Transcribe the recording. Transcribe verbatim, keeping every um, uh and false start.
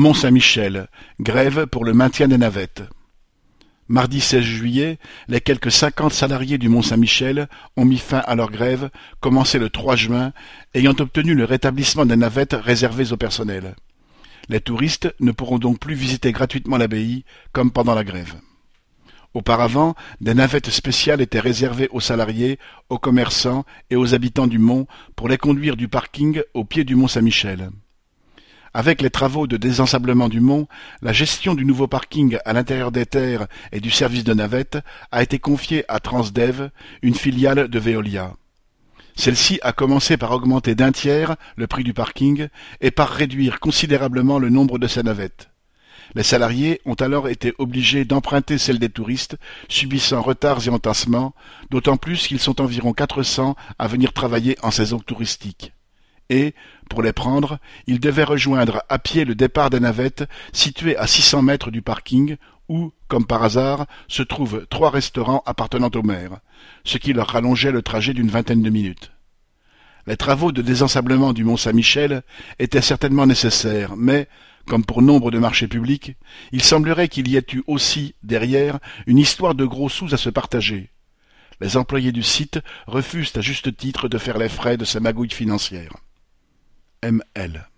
Mont-Saint-Michel, grève pour le maintien des navettes. Mardi seize juillet, les quelques cinquante salariés du Mont-Saint-Michel ont mis fin à leur grève, commencée le trois juin, ayant obtenu le rétablissement des navettes réservées au personnel. Les touristes ne pourront donc plus visiter gratuitement l'abbaye, comme pendant la grève. Auparavant, des navettes spéciales étaient réservées aux salariés, aux commerçants et aux habitants du Mont pour les conduire du parking au pied du Mont-Saint-Michel. Avec les travaux de désensablement du Mont, la gestion du nouveau parking à l'intérieur des terres et du service de navette a été confiée à Transdev, une filiale de Veolia. Celle-ci a commencé par augmenter d'un tiers le prix du parking et par réduire considérablement le nombre de ses navettes. Les salariés ont alors été obligés d'emprunter celles des touristes, subissant retards et entassements, d'autant plus qu'ils sont environ quatre cents à venir travailler en saison touristique. Et, pour les prendre, ils devaient rejoindre à pied le départ des navettes situé à six cents mètres du parking où, comme par hasard, se trouvent trois restaurants appartenant au maire, ce qui leur rallongeait le trajet d'une vingtaine de minutes. Les travaux de désensablement du Mont-Saint-Michel étaient certainement nécessaires, mais, comme pour nombre de marchés publics, il semblerait qu'il y ait eu aussi, derrière, une histoire de gros sous à se partager. Les employés du site refusent à juste titre de faire les frais de ces magouilles financières. M L